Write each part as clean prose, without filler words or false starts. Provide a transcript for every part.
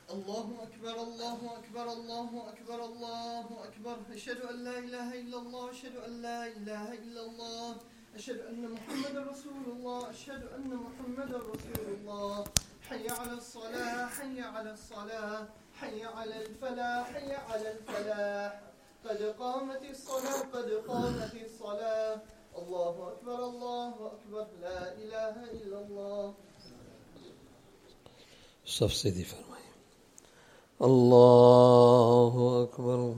الله أكبر الله أكبر الله أكبر الله أكبر أشهد أن لا إله إلا الله أشهد أن لا إله إلا الله أشهد أن محمدا رسول الله أشهد أن محمدا رسول الله حي على الصلاة حي على الصلاة حي على الفلاح حي على الفلاح قد قامت الصلاة قد قامت الصلاة الله أكبر لا إله إلا الله. صف سيدي فرمائے الله أكبر.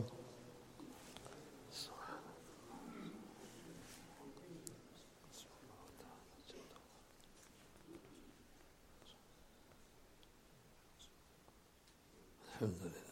الحمد لله.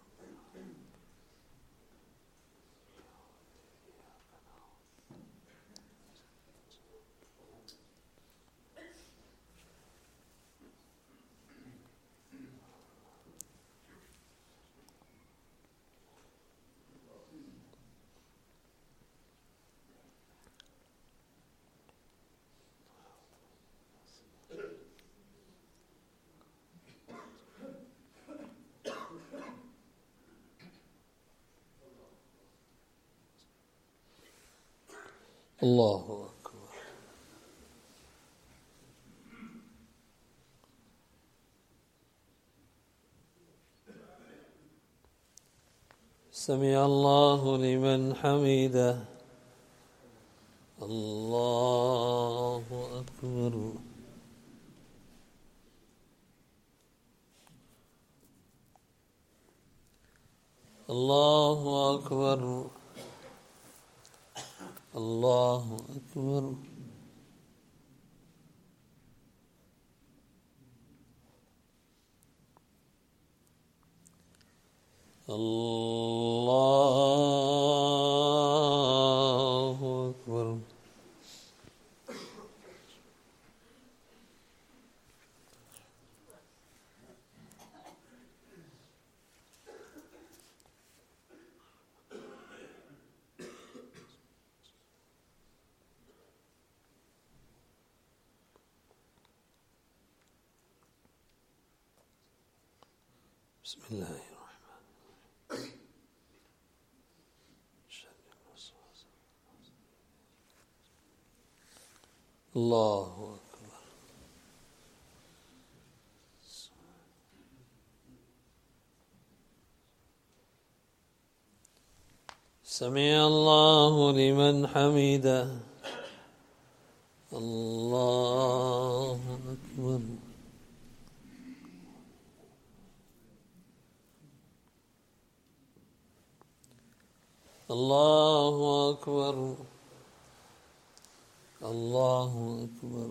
الله أكبر. سمع الله لمن حمده. الله أكبر. الله أكبر. الله أكبر. الله أكبر. بسم الله الرحمن الرحيم. الله أكبر. سمع الله لمن حمده. الله أكبر. الله أكبر. الله أكبر.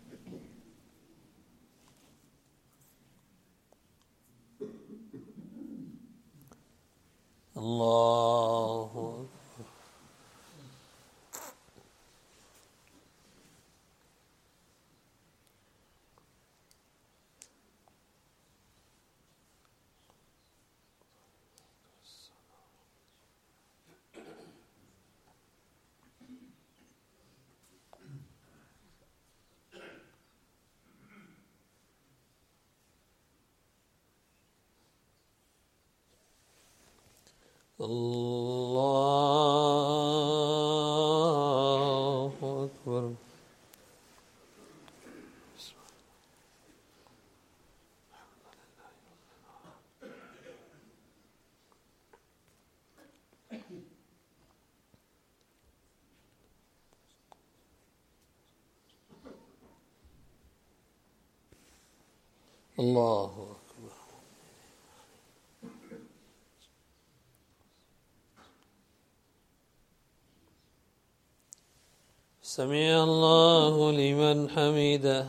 الله أكبر. الله أكبر. الله أكبر. سمع الله لمن حمده.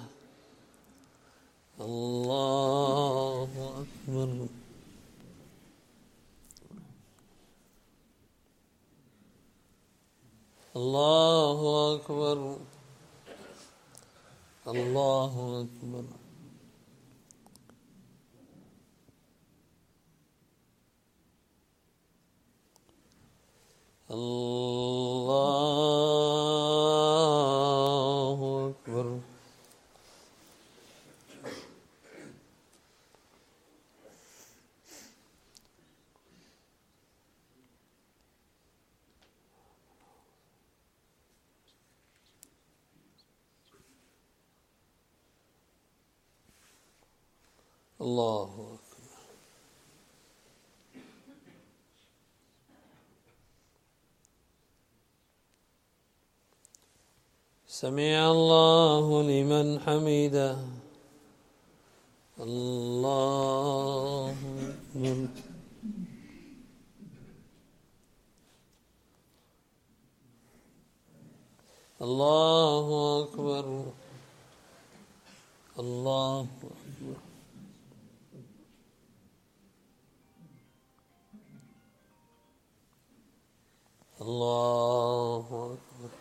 الله أكبر. الله أكبر. الله أكبر. الله أكبر. الله أكبر. سمع الله لمن حمده. الله أكبر. الله أكبر. الله أكبر. الله أكبر.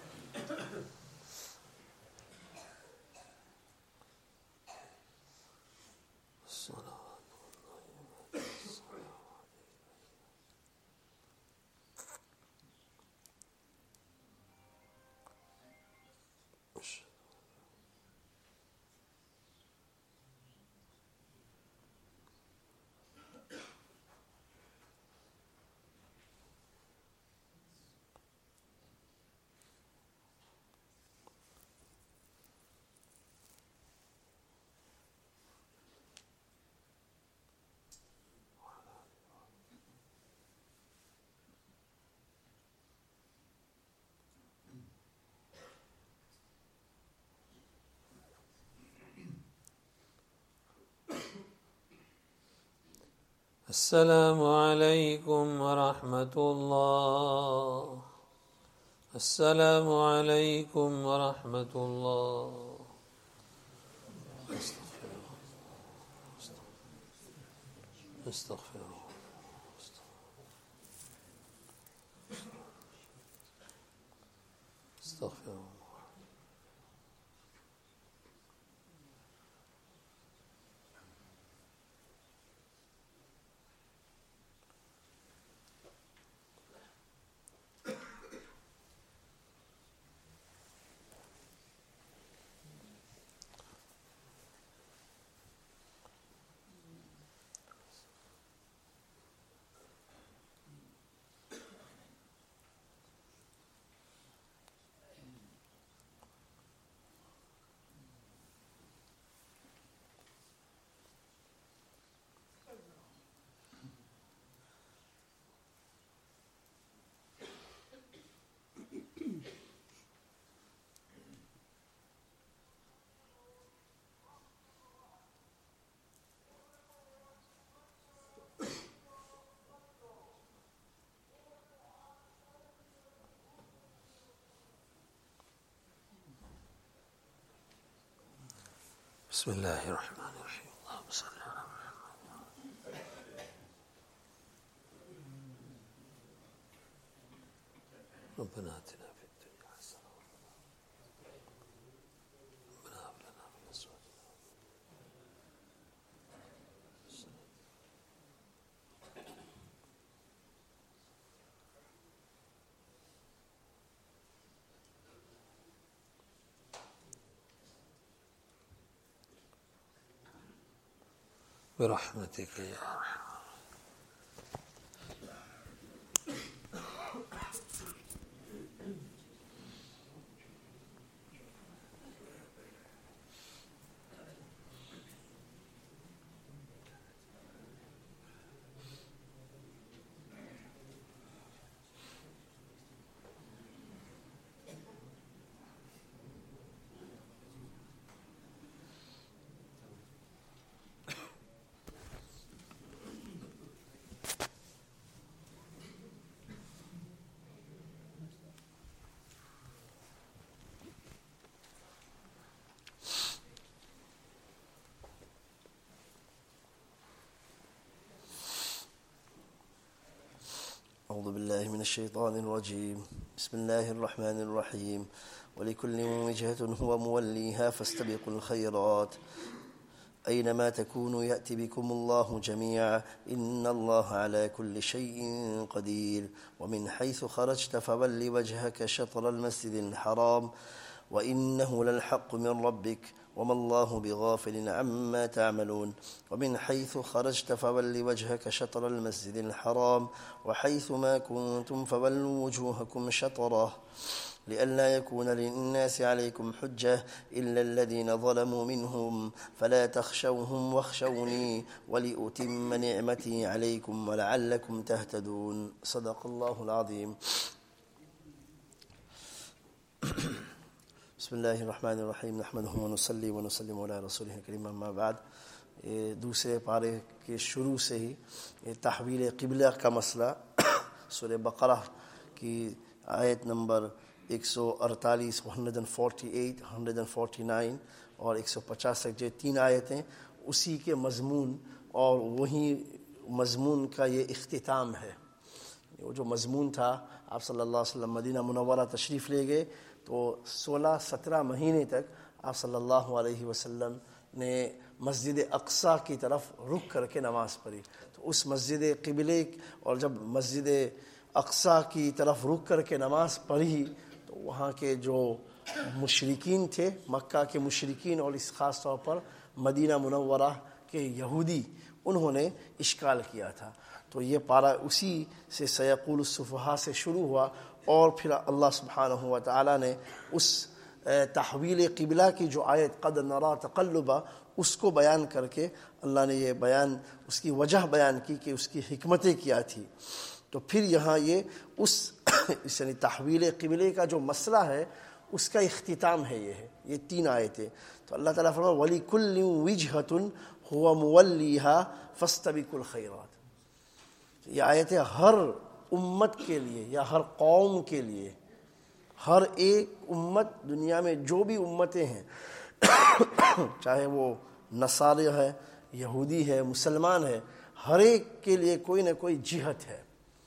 السلام عليكم ورحمة الله. السلام عليكم ورحمة الله. استغفر الله. استغفر الله. بسم الله الرحمن الرحيم. اللهم صل على محمد. ربنا آتنا في الدنيا حسنة ربنا هب لنا من أزواجنا برحمتك يا أرحم. أعوذ بالله من الشيطان الرجيم. بسم الله الرحمن الرحيم. ولكل وجهة هو موليها فاستبقوا الخيرات أينما تكونوا يأتي بكم الله جميعا إن الله على كل شيء قدير. ومن حيث خرجت فول وجهك شطر المسجد الحرام وإنه للحق من ربك وما الله بغافل عما تعملون. ومن حيث خرجت فول وجهك شطر المسجد الحرام وحيث ما كنتم فولوا وجوهكم شطره لئلا يكون للناس عليكم حجة إلا الذين ظلموا منهم فلا تخشوهم واخشوني ولأتم نعمتي عليكم ولعلكم تهتدون صدق الله العظيم. بسم اللہ الرحمن الرحیم نحمدہ ونصلی ونسلم علی رسولہ الکریم اما بعد. دوسرے پارے کے شروع سے ہی تحویل قبلہ کا مسئلہ سورہ بقرہ کی آیت نمبر 148 148 149 اور 150 تک جو 3 آیتیں اسی کے مضمون اور وہی مضمون کا یہ اختتام ہے. وہ جو مضمون تھا آپ صلی اللہ علیہ وسلم مدینہ منورہ تشریف لے گئے تو 16-17 مہینے تک آپ صلی اللہ علیہ وسلم نے مسجد اقصیٰ کی طرف رخ کر کے نماز پڑھی. تو اس مسجد قبلے اور جب مسجد اقصیٰ کی طرف رخ کر کے نماز پڑھی تو وہاں کے جو مشرکین تھے، مکہ کے مشرکین اور اس خاص طور پر مدینہ منورہ کے یہودی، انہوں نے اشکال کیا تھا. تو یہ پارہ اسی سے سیقول السفہاء سے شروع ہوا اور پھر اللہ سبحانہ و تعالی نے اس تحویل قبلہ کی جو آیت قد نرا تقلبا اس کو بیان کر کے اللہ نے یہ بیان اس کی وجہ بیان کی کہ اس کی حکمتیں کیا تھی. تو پھر یہاں یہ اس یعنی تحویل قبلے کا جو مسئلہ ہے اس کا اختتام ہے، یہ 3 آیتیں. تو اللہ تعالیٰ فرمایا وَلِكُلٍّ وِجْهَةٌ هُوَ مُوَلِّيهَا فَاسْتَبِقُوا الْخَيْرَاتِ. یہ آیتیں ہر امت کے لیے یا ہر قوم کے لیے، ہر ایک امت دنیا میں جو بھی امتیں ہیں چاہے وہ نصارہ ہے، یہودی ہے، مسلمان ہے، ہر ایک کے لیے کوئی نہ کوئی جہت ہے.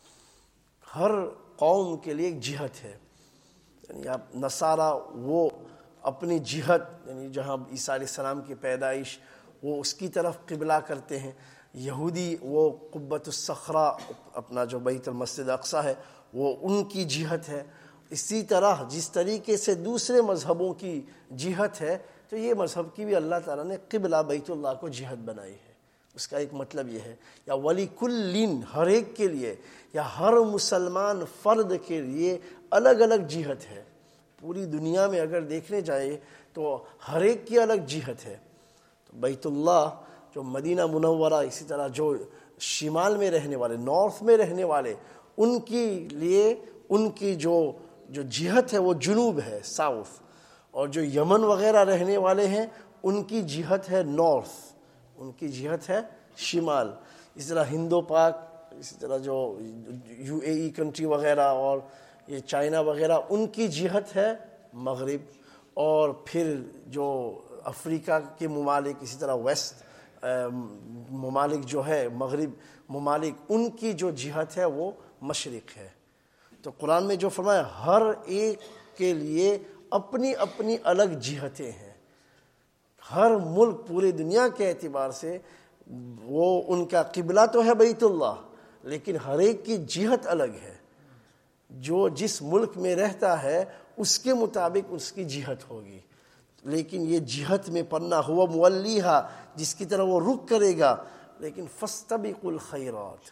ہر قوم کے لیے ایک جہت ہے. یعنی آپ نصارہ وہ اپنی جہت یعنی جہاں عیسیٰ علیہ السلام کی پیدائش وہ اس کی طرف قبلہ کرتے ہیں. یہودی وہ قبۃ الصخرہ اپنا جو بیت المسجد اقصیٰ ہے وہ ان کی جہت ہے. اسی طرح جس طریقے سے دوسرے مذہبوں کی جہت ہے تو یہ مذہب کی بھی اللہ تعالیٰ نے قبلہ بیت اللہ کو جہت بنائی ہے. اس کا ایک مطلب یہ ہے یا وَلِكُلٍّ ہر ایک کے لیے یا ہر مسلمان فرد کے لیے الگ الگ جہت ہے. پوری دنیا میں اگر دیکھنے جائے تو ہر ایک کی الگ جہت ہے. تو بیت اللہ جو مدینہ منورہ، اسی طرح جو شمال میں رہنے والے، نارتھ میں رہنے والے، ان کے لیے ان کی جو جہت ہے وہ جنوب ہے، ساؤتھ. اور جو یمن وغیرہ رہنے والے ہیں ان کی جہت ہے نارتھ، ان کی جہت ہے شمال. اس طرح ہندو پاک، اسی طرح جو UAE کنٹری وغیرہ اور یہ چائنا وغیرہ ان کی جہت ہے مغرب. اور پھر جو افریقہ کے ممالک، اسی طرح ویسٹ ممالک جو ہے مغرب ممالک، ان کی جو جہت ہے وہ مشرق ہے. تو قرآن میں جو فرمایا ہر ایک کے لیے اپنی اپنی الگ جہتیں ہیں. ہر ملک پورے دنیا کے اعتبار سے وہ ان کا قبلہ تو ہے بیت اللہ، لیکن ہر ایک کی جہت الگ ہے. جو جس ملک میں رہتا ہے اس کے مطابق اس کی جہت ہوگی. لیکن یہ جہت میں پڑھنا ہوا مولیہا جس کی طرح وہ رخ کرے گا. لیکن فاستبقوا الخیرات،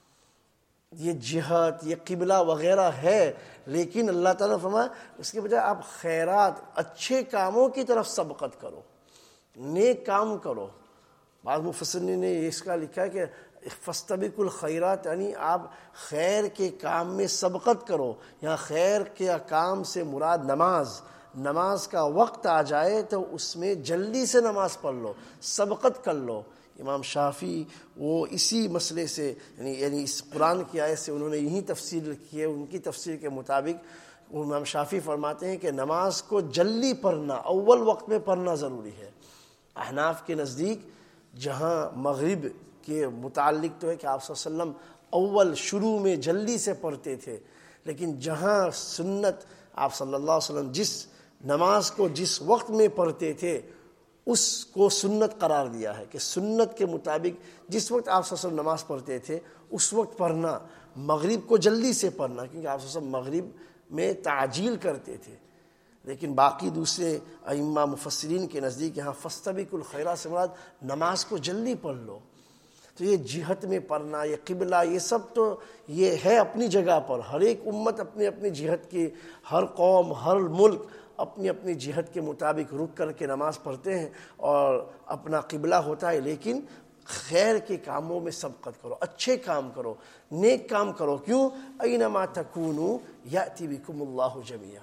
یہ جہت یہ قبلہ وغیرہ ہے، لیکن اللہ تعالیٰ نے فرمایا اس کے بجائے آپ خیرات اچھے کاموں کی طرف سبقت کرو، نیک کام کرو. بعض مفسرین نے اس کا لکھا ہے کہ فاستبقوا الخیرات یعنی آپ خیر کے کام میں سبقت کرو. یہاں خیر کے کام سے مراد نماز کا وقت آ جائے تو اس میں جلدی سے نماز پڑھ لو، سبقت کر لو. امام شافعی وہ اسی مسئلے سے یعنی اس قرآن کی آیت سے انہوں نے یہی تفسیر کی ہے. ان کی تفسیر کے مطابق امام شافعی فرماتے ہیں کہ نماز کو جلدی پڑھنا، اول وقت میں پڑھنا ضروری ہے. احناف کے نزدیک جہاں مغرب کے متعلق تو ہے کہ آپ صلی اللہ علیہ وسلم اول شروع میں جلدی سے پڑھتے تھے، لیکن جہاں سنت آپ صلی اللہ علیہ وسلم جس نماز کو جس وقت میں پڑھتے تھے اس کو سنت قرار دیا ہے کہ سنت کے مطابق جس وقت آپ صلی اللہ علیہ وسلم نماز پڑھتے تھے اس وقت پڑھنا. مغرب کو جلدی سے پڑھنا کیونکہ آپ صلی اللہ علیہ وسلم مغرب میں تعجیل کرتے تھے. لیکن باقی دوسرے ائمہ مفسرین کے نزدیک یہاں فاستبقوا الخیرات سے مراد نماز کو جلدی پڑھ لو. تو یہ جہت میں پڑھنا، یہ قبلہ، یہ سب تو یہ ہے اپنی جگہ پر. ہر ایک امت اپنی اپنی جہت کی، ہر قوم، ہر ملک اپنی اپنی جہت کے مطابق رک کر کے نماز پڑھتے ہیں اور اپنا قبلہ ہوتا ہے. لیکن خیر کے کاموں میں سبقت کرو، اچھے کام کرو، نیک کام کرو. کیوں؟ اینما تکونوا یأتی بکم اللہ جمیعا.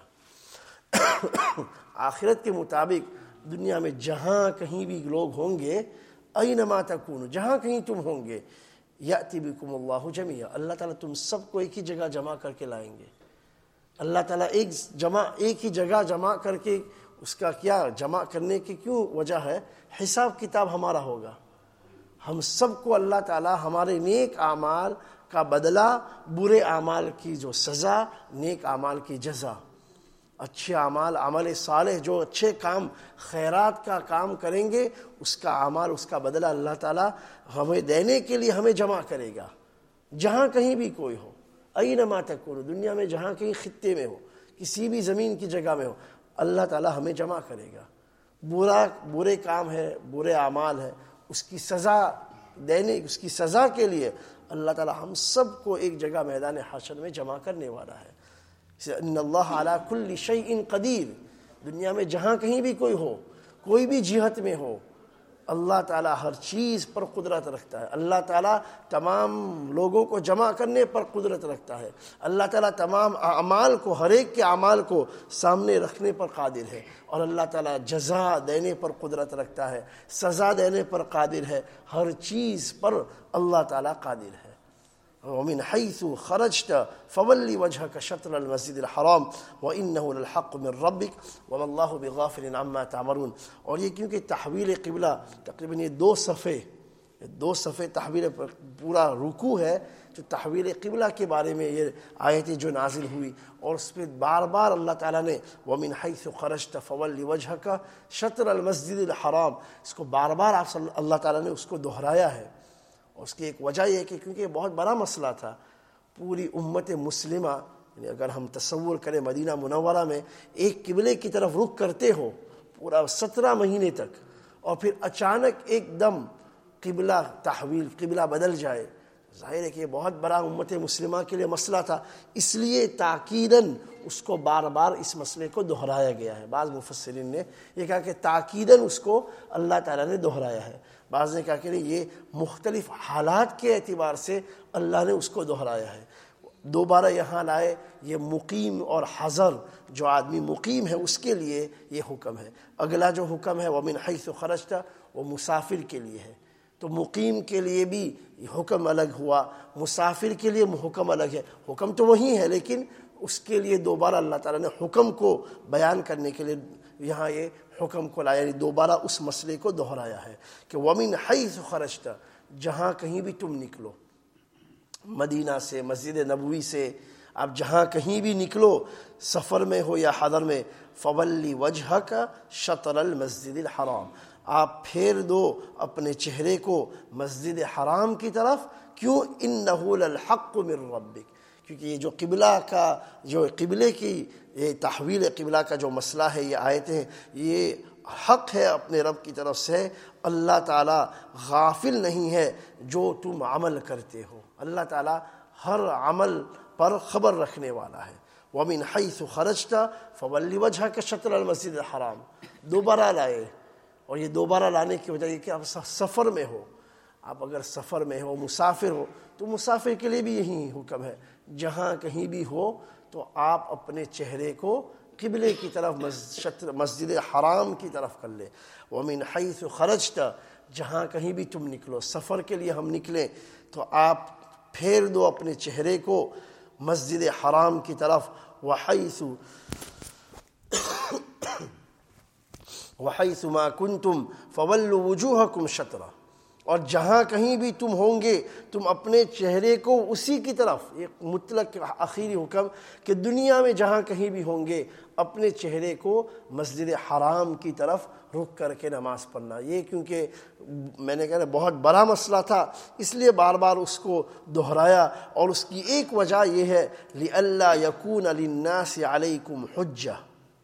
آخرت کے مطابق دنیا میں جہاں کہیں بھی لوگ ہوں گے، اینما تکونوا، جہاں کہیں تم ہوں گے، یأتی بکم اللہ جمیعا، اللہ تعالیٰ تم سب کو ایک ہی جگہ جمع کر کے لائیں گے. اللہ تعالیٰ ایک ہی جگہ جمع کر کے، اس کا کیا جمع کرنے کی کیوں وجہ ہے؟ حساب کتاب ہمارا ہوگا. ہم سب کو اللہ تعالیٰ ہمارے نیک اعمال کا بدلہ، برے اعمال کی جو سزا، نیک اعمال کی جزا. اچھے اعمال، عمل صالح، جو اچھے کام، خیرات کا کام کریں گے، اس کا اعمال، اس کا بدلہ اللہ تعالیٰ ہمیں دینے کے لیے ہمیں جمع کرے گا، جہاں کہیں بھی کوئی ہو. اینما تکونوا، دنیا میں جہاں کہیں خطے میں ہو، کسی بھی زمین کی جگہ میں ہو، اللہ تعالیٰ ہمیں جمع کرے گا. برے کام ہے، برے اعمال ہے، اس کی سزا دینے، اس کی سزا کے لیے اللہ تعالیٰ ہم سب کو ایک جگہ میدان حشر میں جمع کرنے والا ہے. ان اللہ علی کل شیء قدیر. دنیا میں جہاں کہیں بھی کوئی ہو، کوئی بھی جہت میں ہو، اللہ تعالیٰ ہر چیز پر قدرت رکھتا ہے. اللہ تعالیٰ تمام لوگوں کو جمع کرنے پر قدرت رکھتا ہے. اللہ تعالیٰ تمام اعمال کو، ہر ایک کے اعمال کو سامنے رکھنے پر قادر ہے. اور اللہ تعالیٰ جزا دینے پر قدرت رکھتا ہے، سزا دینے پر قادر ہے. ہر چیز پر اللہ تعالیٰ قادر ہے. ومن حيث خرجت فول وجهك شطر المسجد الحرام وانه للحق من ربك وما الله بغافل عما تعملون. اور یہ کیونکہ تحویل قبلہ تقریباً یہ دو صفحے تحویل پورا رکوع ہے جو تحویل قبلہ کے بارے میں یہ آیتیں جو نازل ہوئی، اور اس پہ بار بار اللہ تعالیٰ نے ومن حيث خرجت فول وجهك شطر المسجد الحرام، اس کو بار بار اللہ تعالیٰ نے اس کو دہرایا ہے. اس کی ایک وجہ یہ ہے کہ کیونکہ یہ بہت بڑا مسئلہ تھا. پوری امت مسلمہ، یعنی اگر ہم تصور کریں مدینہ منورہ میں ایک قبلے کی طرف رخ کرتے ہو پورا 17 مہینے تک، اور پھر اچانک ایک دم قبلہ بدل جائے، ظاہر ہے کہ یہ بہت بڑا امت مسلمہ کے لیے مسئلہ تھا. اس لیے تاکیداً اس کو بار بار اس مسئلے کو دہرایا گیا ہے. بعض مفسرین نے یہ کہا کہ تاکیداً اس کو اللہ تعالیٰ نے دہرایا ہے. بعض نے کہا کہ یہ مختلف حالات کے اعتبار سے اللہ نے اس کو دہرایا ہے. دوبارہ یہاں لائے. یہ مقیم اور حضر، جو آدمی مقیم ہے اس کے لیے یہ حکم ہے. اگلا جو حکم ہے ومن حیث خرجت، وہ مسافر کے لیے ہے. تو مقیم کے لیے بھی حکم الگ ہوا، مسافر کے لیے حکم الگ ہے. حکم تو وہی ہے، لیکن اس کے لیے دوبارہ اللہ تعالیٰ نے حکم کو بیان کرنے کے لیے یہاں یہ حکم کو لایا، یعنی دوبارہ اس مسئلے کو دہرایا ہے کہ وَمِنْ حَيْثُ خَرَجْتَ، جہاں کہیں بھی تم نکلو، مدینہ سے، مسجد نبوی سے، آپ جہاں کہیں بھی نکلو، سفر میں ہو یا حضر میں، فَوَلِّ وَجْهَكَ شَطْرَ الْمَسْجِدِ الْحَرَامِ، آپ پھیر دو اپنے چہرے کو مسجد حرام کی طرف. کیوں؟ إِنَّهُ لَلْحَقُّ مِنْ رَبِّكَ، کیونکہ یہ جو قبلے کی یہ تحویل قبلہ کا جو مسئلہ ہے، یہ آیتیں ہیں، یہ حق ہے اپنے رب کی طرف سے. اللہ تعالیٰ غافل نہیں ہے جو تم عمل کرتے ہو. اللہ تعالیٰ ہر عمل پر خبر رکھنے والا ہے. وَمِنْ حَيْثُ خَرَجْتَ فَوَلِّ وَجْهَكَ شَطْرَ الْمَسْجِدِ الْحَرَامِ، دوبارہ لائے. اور یہ دوبارہ لانے کی وجہ یہ کہ آپ سفر میں ہو. آپ اگر سفر میں ہو، مسافر ہو، تو مسافر کے لیے بھی یہی حکم ہے، جہاں کہیں بھی ہو تو آپ اپنے چہرے کو قبلے کی طرف، مسجد حرام کی طرف کر لے. وَمِنْ حَيْثُ خَرَجْتَ، جہاں کہیں بھی تم نکلو، سفر کے لیے ہم نکلیں تو آپ پھیر دو اپنے چہرے کو مسجد حرام کی طرف. وَحَيْثُ مَا كُنْتُمْ فَوَلُّوا وُجُوهَكُمْ شَطْرًا، اور جہاں کہیں بھی تم ہوں گے تم اپنے چہرے کو اسی کی طرف. ایک مطلق آخری حکم کہ دنیا میں جہاں کہیں بھی ہوں گے اپنے چہرے کو مسجد حرام کی طرف رخ کر کے نماز پڑھنا. یہ کیونکہ میں نے کہا بہت بڑا مسئلہ تھا، اس لیے بار بار اس کو دہرایا. اور اس کی ایک وجہ یہ ہے لِأَلَّا يَكُونَ لِلنَّاسِ عَلَيْكُمْ حُجَّةٌ،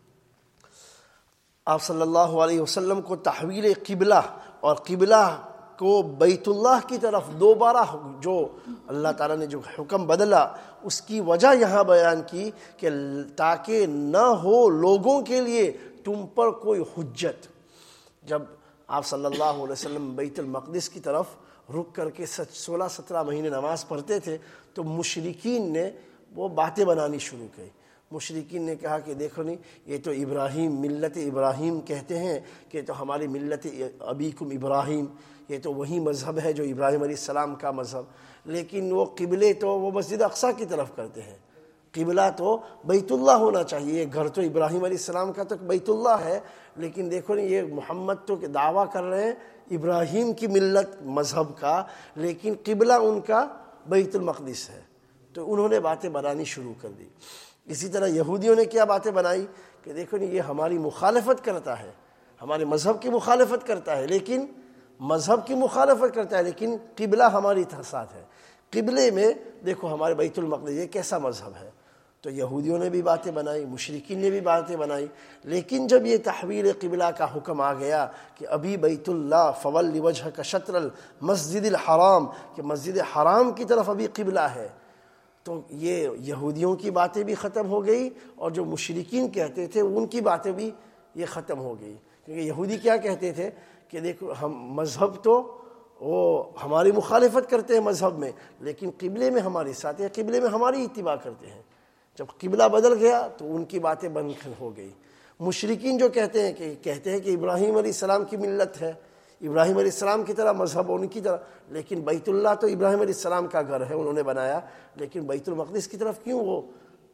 آپ صلی اللہ علیہ وسلم کو تحویل قبلہ اور قبلہ کو بیت اللہ کی طرف دوبارہ جو اللہ تعالیٰ نے جو حکم بدلا اس کی وجہ یہاں بیان کی کہ تاکہ نہ ہو لوگوں کے لیے تم پر کوئی حجت. جب آپ صلی اللہ علیہ وسلم بیت المقدس کی طرف رک کر کے 16-17 مہینے نماز پڑھتے تھے تو مشرکین نے وہ باتیں بنانی شروع کی. مشرکین نے کہا کہ دیکھو نہیں، یہ تو ابراہیم، ملت ابراہیم کہتے ہیں کہ تو ہماری ملت ابیکم ابراہیم، یہ تو وہی مذہب ہے جو ابراہیم علیہ السلام کا مذہب، لیکن وہ قبلے تو وہ مسجد اقصیٰ کی طرف کرتے ہیں. قبلہ تو بیت اللہ ہونا چاہیے. گھر تو ابراہیم علیہ السلام کا تو بیت اللہ ہے، لیکن دیکھو نہیں یہ محمد تو دعویٰ کر رہے ہیں ابراہیم کی ملت مذہب کا، لیکن قبلہ ان کا بیت المقدس ہے. تو انہوں نے باتیں بنانی شروع کر دی. اسی طرح یہودیوں نے کیا باتیں بنائی کہ دیکھو نہیں یہ ہماری مخالفت کرتا ہے، ہمارے مذہب کی مخالفت کرتا ہے، لیکن مذہب کی مخالفت کرتا ہے لیکن قبلہ ہماری ساتھ ہے. قبلے میں دیکھو ہمارے بیت المقدس، یہ کیسا مذہب ہے. تو یہودیوں نے بھی باتیں بنائی، مشرکین نے بھی باتیں بنائی. لیکن جب یہ تحویل قبلہ کا حکم آ گیا کہ ابھی بیت اللہ فول وجہک شطر المسجد الحرام، کہ مسجد حرام کی طرف ابھی قبلہ ہے، تو یہ یہودیوں کی باتیں بھی ختم ہو گئی اور جو مشرکین کہتے تھے ان کی باتیں بھی یہ ختم ہو گئی. کیونکہ یہودی کیا کہتے تھے کہ دیکھو ہم مذہب تو وہ ہماری مخالفت کرتے ہیں مذہب میں، لیکن قبلے میں ہمارے ساتھ ہیں، قبلے میں ہماری اتباع کرتے ہیں. جب قبلہ بدل گیا تو ان کی باتیں بند ہو گئی. مشرکین جو کہتے ہیں کہ ابراہیم علیہ السلام کی ملت ہے، ابراہیم علیہ السلام کی طرح مذہب ان کی طرح، لیکن بیت اللہ تو ابراہیم علیہ السلام کا گھر ہے، انہوں نے بنایا، لیکن بیت المقدس کی طرف کیوں وہ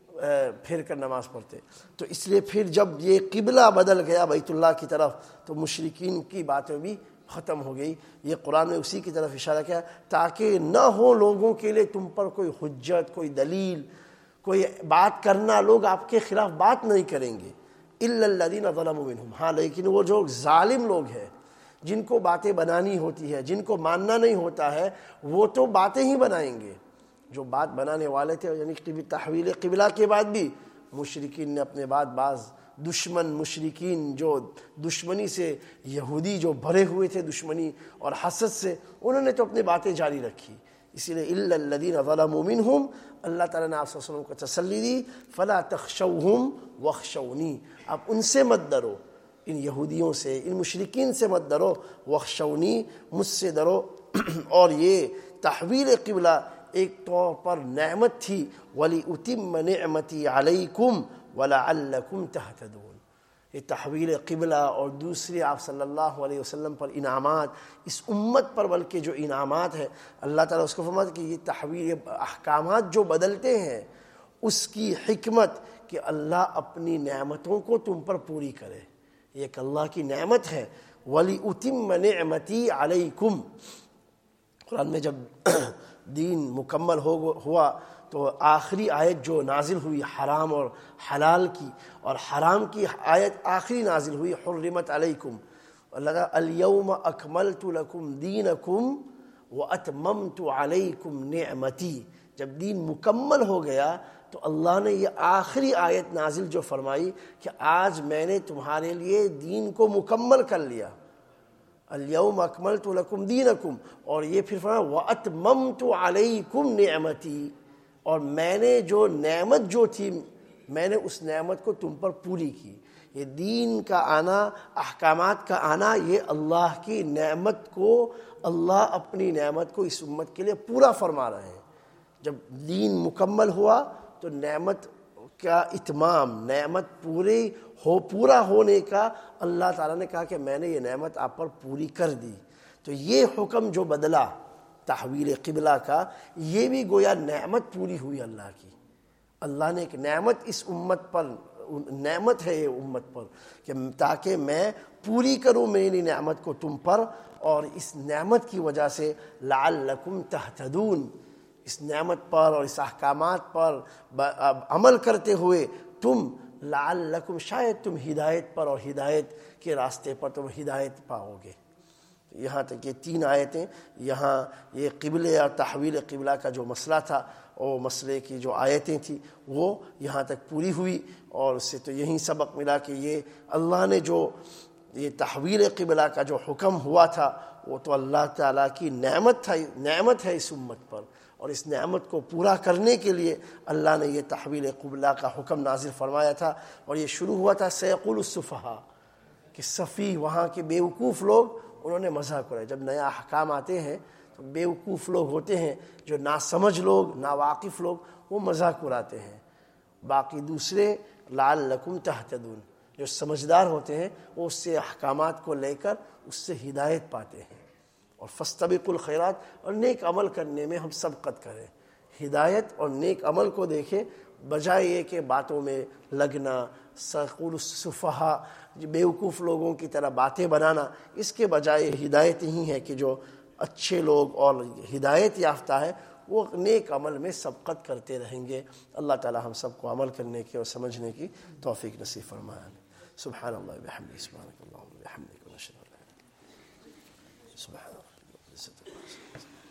پھر کر نماز پڑھتے. تو اس لیے پھر جب یہ قبلہ بدل گیا بیت اللہ کی طرف تو مشرکین کی باتیں بھی ختم ہو گئی. یہ قرآن نے اسی کی طرف اشارہ کیا تاکہ نہ ہو لوگوں کے لیے تم پر کوئی حجت، کوئی دلیل، کوئی بات کرنا. لوگ آپ کے خلاف بات نہیں کریں گے الا الذین ظلموا منہم، ہاں لیکن وہ جو ظالم لوگ ہیں جن کو باتیں بنانی ہوتی ہے، جن کو ماننا نہیں ہوتا ہے، وہ تو باتیں ہی بنائیں گے. جو بات بنانے والے تھے یعنی تحویل قبلہ کے بعد بھی مشرکین نے اپنے بعض دشمن مشرکین جو دشمنی سے یہودی جو بھرے ہوئے تھے دشمنی اور حسد سے، انہوں نے تو اپنی باتیں جاری رکھی. اسی لیے الا الذین ظلموا منہم، اللہ تعالیٰ نے آپ صلی اللہ علیہ وسلم کو تسلی دی فلا تخشوہم واخشونی، آپ ان سے مت ڈرو، ان یہودیوں سے، ان مشرکین سے مت ڈرو، واخشونی، مجھ سے ڈرو. اور یہ تحویل قبلہ ایک طور پر نعمت تھی، وَلِأُتِمَّ نِعْمَتِي عَلَيْكُمْ وَلَعَلَّكُمْ تَهْتَدُونَ. یہ تحویل قبلہ اور دوسرے آپ صلی اللہ علیہ وسلم پر انعامات، اس امت پر بلکہ جو انعامات ہے اللہ تعالیٰ اس کو فرماتا کہ یہ تحویل احکامات جو بدلتے ہیں اس کی حکمت کہ اللہ اپنی نعمتوں کو تم پر پوری کرے. یہ ایک اللہ کی نعمت ہے. وَلِأُتِمَّ نِعْمَتِي عَلَيْكُمْ. قرآن میں جب دین مکمل ہوا تو آخری آیت جو نازل ہوئی حرام اور حلال کی، اور حرام کی آیت آخری نازل ہوئی حرمت علیکم، اللہ کہا الیوم اکملت لکم دینکم واتممت علیکم نعمتی. جب دین مکمل ہو گیا تو اللہ نے یہ آخری آیت نازل جو فرمائی کہ آج میں نے تمہارے لیے دین کو مکمل کر لیا، الیوم اکملت لکم دینکم، اور یہ پھر فرمایا واتممت علیکم نعمتی، اور میں نے جو نعمت جو تھی میں نے اس نعمت کو تم پر پوری کی. یہ دین کا آنا، احکامات کا آنا، یہ اللہ کی نعمت کو، اللہ اپنی نعمت کو اس امت کے لیے پورا فرما رہے ہیں. جب دین مکمل ہوا تو نعمت کا اتمام، نعمت پورا ہونے کا اللہ تعالیٰ نے کہا کہ میں نے یہ نعمت آپ پر پوری کر دی. تو یہ حکم جو بدلا تحویل قبلہ کا، یہ بھی گویا نعمت پوری ہوئی اللہ کی. اللہ نے ایک نعمت اس امت پر، نعمت ہے یہ امت پر کہ تاکہ میں پوری کروں میری نعمت کو تم پر، اور اس نعمت کی وجہ سے لعلکم تہتدون، اس نعمت پر اور اس احکامات پر عمل کرتے ہوئے تم لعلکم، شاید تم ہدایت پر اور ہدایت کے راستے پر تم ہدایت پاؤ گے. یہاں تک یہ 3 آیتیں، یہاں یہ قبلے اور تحویل قبلہ کا جو مسئلہ تھا اور مسئلے کی جو آیتیں تھیں وہ یہاں تک پوری ہوئی. اور اس سے تو یہی سبق ملا کہ یہ اللہ نے جو یہ تحویل قبلہ کا جو حکم ہوا تھا وہ تو اللہ تعالیٰ کی نعمت ہے اس امت پر، اور اس نعمت کو پورا کرنے کے لیے اللہ نے یہ تحویل قبلہ کا حکم نازل فرمایا تھا. اور یہ شروع ہوا تھا سیقول السفہاء، کہ صفی وہاں کے بیوقوف لوگ انہوں نے مذاق اڑایا. جب نیا احکام آتے ہیں تو بیوقوف لوگ ہوتے ہیں، جو ناسمجھ لوگ، ناواقف لوگ، وہ مذاق اڑاتے ہیں. باقی دوسرے لعلکم تہتدون، جو سمجھدار ہوتے ہیں وہ اس سے احکامات کو لے کر اس سے ہدایت پاتے ہیں. اور فاستبقوا الخیرات، اور نیک عمل کرنے میں ہم سبقت کریں. ہدایت اور نیک عمل کو دیکھیں، بجائے یہ کہ باتوں میں لگنا، سیقول السفہاء بیوقوف لوگوں کی طرح باتیں بنانا، اس کے بجائے ہدایت ہی ہے کہ جو اچھے لوگ اور ہدایت یافتہ ہے وہ نیک عمل میں سبقت کرتے رہیں گے. اللہ تعالی ہم سب کو عمل کرنے کی اور سمجھنے کی توفیق نصیب فرمائے. سبحان اللہ وبحمدہ، سبحانک اللہم وبحمدک، ونشہد ان لا الہ الا انت، سبحان اللہ.